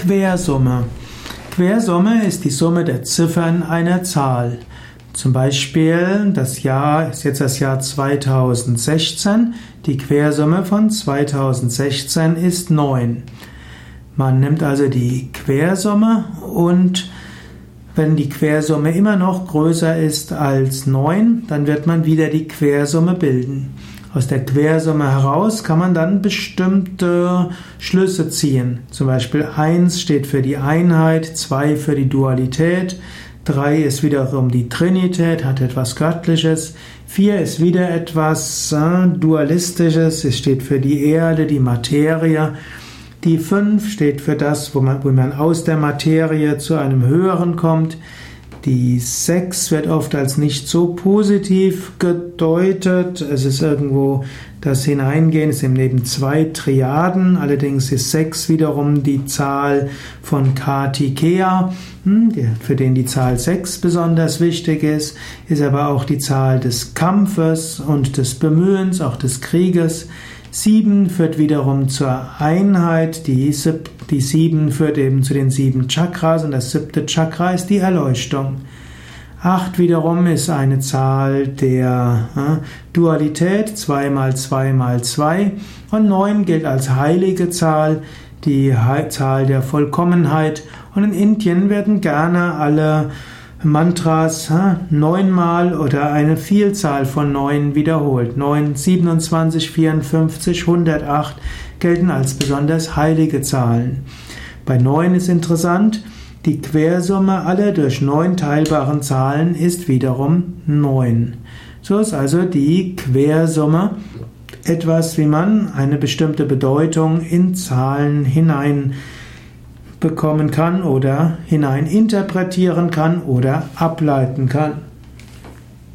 Quersumme. Quersumme ist die Summe der Ziffern einer Zahl. Zum Beispiel das Jahr ist jetzt das Jahr 2016. Die Quersumme von 2016 ist 9. Man nimmt also die Quersumme und wenn die Quersumme immer noch größer ist als 9, dann wird man wieder die Quersumme bilden. Aus der Quersumme heraus kann man dann bestimmte Schlüsse ziehen. Zum Beispiel 1 steht für die Einheit, 2 für die Dualität, 3 ist wiederum die Trinität, hat etwas Göttliches, 4 ist wieder etwas Dualistisches, es steht für die Erde, die Materie. Die 5 steht für das, wo man aus der Materie zu einem Höheren kommt. Die 6 wird oft als nicht so positiv gedeutet. Es ist irgendwo das Hineingehen, es sind eben 2 Triaden. Allerdings ist 6 wiederum die Zahl von Kartikeya, für den die Zahl 6 besonders wichtig ist aber auch die Zahl des Kampfes und des Bemühens, auch des Krieges. 7 führt wiederum zur Einheit, die 7 führt eben zu den 7 Chakras und das 7. Chakra ist die Erleuchtung. 8 wiederum ist eine Zahl der Dualität, 2 mal 2 mal 2 und 9 gilt als heilige Zahl, die Zahl der Vollkommenheit und in Indien werden gerne alle Mantras 9-mal oder eine Vielzahl von 9 wiederholt. 9, 27, 54, 108 gelten als besonders heilige Zahlen. Bei 9 ist interessant, die Quersumme aller durch 9 teilbaren Zahlen ist wiederum 9. So ist also die Quersumme etwas, wie man eine bestimmte Bedeutung in Zahlen hinein bekommen kann oder hinein interpretieren kann oder ableiten kann.